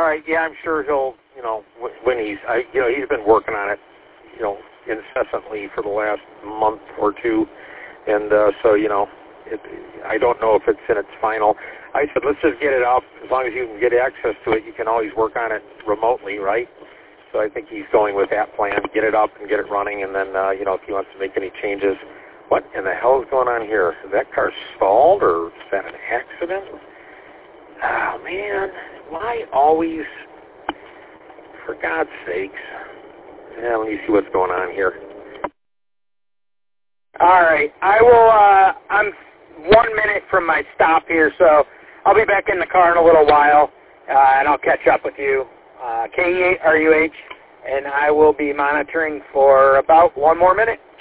right. Yeah, I'm sure he'll, when he's been working on it, incessantly for the last month or two. And so, I don't know if it's in its final. I said, let's just get it up. As long as you can get access to it, you can always work on it remotely, right? So I think he's going with that plan, get it up and get it running, and then, if he wants to make any changes. What in the hell is going on here? Is that car stalled, or is that an accident? Oh, man. Why always, for God's sakes. Yeah, let me see what's going on here. All right. I will, I'm 1 minute from my stop here, so I'll be back in the car in a little while, and I'll catch up with you. KE8RUH, and I will be monitoring for about 1 more minute.